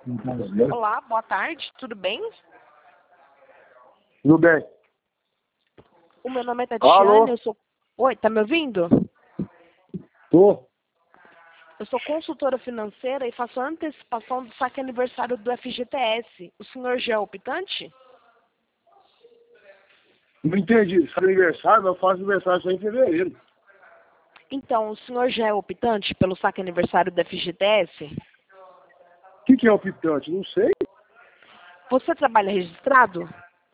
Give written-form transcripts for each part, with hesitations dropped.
Olá, boa tarde, tudo bem? Tudo bem. O meu nome é Alô? Tatiana, eu sou... Oi, tá me ouvindo? Tô. Eu sou consultora financeira e faço a antecipação do saque aniversário do FGTS. O senhor já é optante? Não entendi. Sabe aniversário? Eu faço aniversário só em fevereiro. Então, o senhor já é optante pelo saque aniversário do FGTS? O que é optante? Não sei. Você trabalha registrado?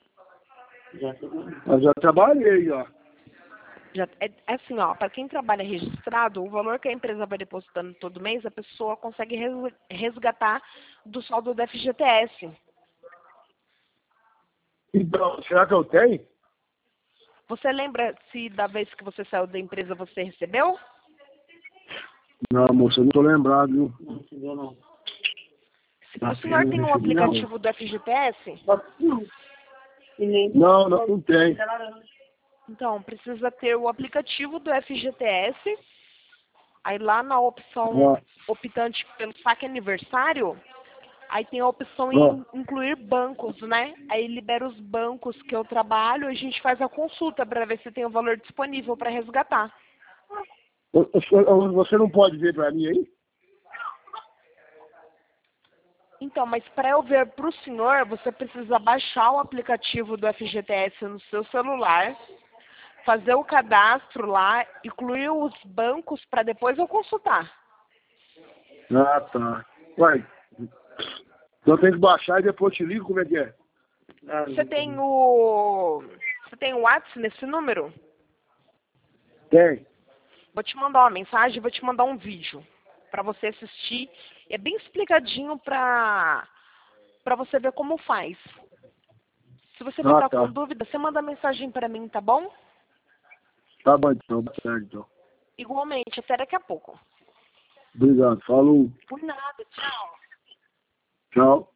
Eu já trabalhei, ó. É assim, ó, para quem trabalha registrado, o valor que a empresa vai depositando todo mês, a pessoa consegue resgatar do saldo do FGTS. Então, será que eu tenho? Você lembra se da vez que você saiu da empresa você recebeu? Não, moça, eu não tô lembrado, viu? O senhor tem um aplicativo do FGTS? Não tem. Então, precisa ter o aplicativo do FGTS. Aí lá na opção optante pelo saque aniversário, aí tem a opção em incluir bancos, né? Aí libera os bancos que eu trabalho e a gente faz a consulta para ver se tem o valor disponível para resgatar. Você não pode ver pra mim aí? Então, mas para eu ver para o senhor, você precisa baixar o aplicativo do FGTS no seu celular, fazer o cadastro lá, incluir os bancos para depois eu consultar. Ah, tá. Uai, então tem que baixar e depois te ligo como é que é? Você tem o WhatsApp nesse número? Tem. Vou te mandar uma mensagem, vou te mandar um vídeo para você assistir. É bem explicadinho para você ver como faz. Se você ficar com Tá. dúvida, você manda mensagem para mim, tá bom? Tá bom então, boa tarde então. Igualmente, até daqui a pouco. Obrigado, falou. Por nada, tchau. Tchau.